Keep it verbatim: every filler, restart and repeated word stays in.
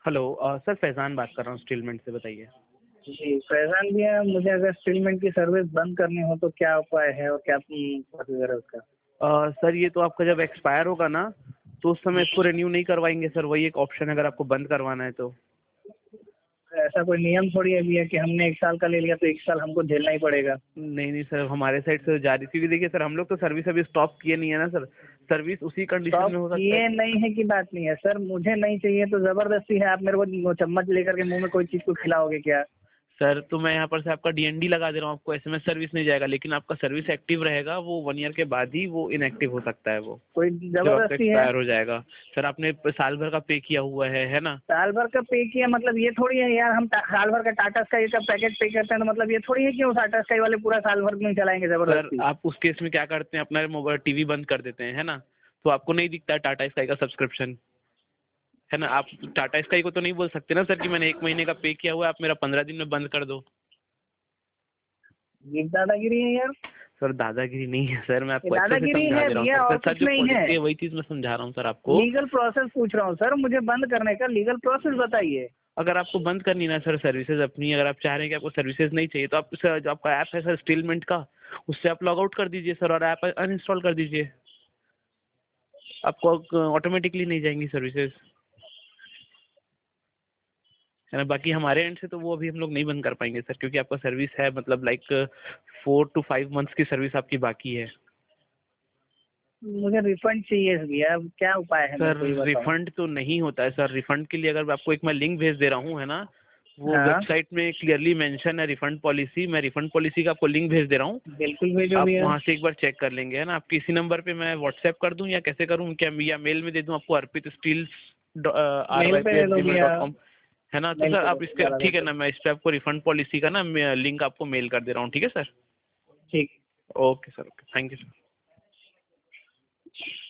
Hello अ, sir Faizan बात कर रहा हूँ स्टीलमेंट से, बताइए। जी, फैज़ान भैया मुझे अगर स्टीलमेंट की सर्विस बंद करनी हो तो क्या उपाय है और क्या उम, प्रोसीजर है उसका? अ, सर ये तो आपका जब एक्सपायर होगा ना, तो उस समय इसको रिन्यू नहीं करवाएंगे सर, वही एक ऑप्शन है अगर आपको बंद करवाना है तो। ऐसा कोई नियम थोड़ी है भैया कि हमने एक साल का ले लिया तो एक साल हमको झेलना ही पड़ेगा। नहीं नहीं सर, हमारे साइड से जारी, क्योंकि देखिए सर हम लोग तो सर्विस अभी स्टॉप किए नहीं है ना सर, सर्विस उसी कंडीशन स्टॉप में हो सकता है। किए नहीं है की बात नहीं है सर, मुझे नहीं चाहिए तो ज़बरदस्ती है आप मेरे को चम्मच लेकर के मुँह में कोई चीज़ को खिलाओगे क्या? सर तो मैं यहाँ पर से आपका डीएनडी लगा दे रहा हूँ, आपको एसएमएस सर्विस नहीं जाएगा, लेकिन आपका सर्विस एक्टिव रहेगा, वो वन ईयर के बाद ही वो इनएक्टिव हो सकता है वो, कोई जब आपका ज़बरदस्ती है? एक्सपायर हो जाएगा। सर आपने साल भर का पे किया हुआ है, है ना? साल भर का पे किया मतलब ये थोड़ी है यार, हम टा साल भर का टाटा स्काई का पैकेज पे करते हैं तो मतलब ये थोड़ी है कि वो टाटा स्काई वाले पूरा साल भर नहीं चलाएँगे सर ज़बरदस्ती। आप उस केस में क्या करते हैं, अपना मोबाइल टीवी बंद कर देते हैं, है ना? तो आपको नहीं दिखता है टाटा स्काई का सब्सक्रिप्शन, है ना? आप टाटा स्काई को तो नहीं बोल सकते ना सर कि मैंने एक महीने का पे किया हुआ है, आप मेरा पंद्रह दिन में बंद कर दो। ये दादागिरी है यार। सर दादागिरी नहीं है सर, मैं ये आपको अच्छे से दादागिरी समझा है दे रहा हूँ भैया सर। और सर सर कुछ जो नहीं है। पॉलिसी है वही चीज़ मैं समझा रहा हूँ सर आपको। लीगल प्रोसेस पूछ रहा हूँ सर, मुझे बंद करने का लीगल प्रोसेस बताइए। अगर आपको बंद करनी ना सर सर्विसेज अपनी, अगर आप चाह रहे हैं कि आपको सर्विसेज नहीं चाहिए, तो आप सर जो आपका ऐप है सर स्टीलमेंट का, उससे आप लॉग आउट कर दीजिए सर और ऐप अनइंस्टॉल कर दीजिए। आपको ऑटोमेटिकली नहीं जाएंगी सर्विसेज, है ना? बाकी हमारे एंड से तो वो अभी हम लोग नहीं बंद कर पाएंगे सर, क्योंकि आपका सर्विस है मतलब like four two five months की सर्विस आपकी बाकी है। मुझे रिफंड चाहिए भैया, अब क्या उपाय है मेरे सर को ये बताओ? रिफंड तो नहीं होता है सर, रिफंड के लिए अगर आपको एक मैं लिंक भेज दे रहा हूँ, है ना? वो हाँ, वेबसाइट में क्लियरली मेंशन है रिफंड पॉलिसी, मैं रिफंड पॉलिसी का आपको लिंक भेज दे रहा हूँ, बिल्कुल भेजो आप भैया। वहाँ से एक बार चेक कर लेंगे, है ना? आपके इसी नंबर पे मैं व्हाट्सएप कर दूँ या कैसे करूँ, क्या या मेल में दे दूँ आपको, Arpit steels R mail Y पे पी दे एट दो जी मेल भैया, डॉट कॉम, है ना? तो मेल सर पे दे आप दो इसके ज़्यादा ठीक है बेहतर। ना, मैं इस पे आपको रिफंड पॉलिसी का ना लिंक आपको मेल कर दे रहा हूँ, ठीक है सर? ठीक। Okay sir, okay, thank you sir.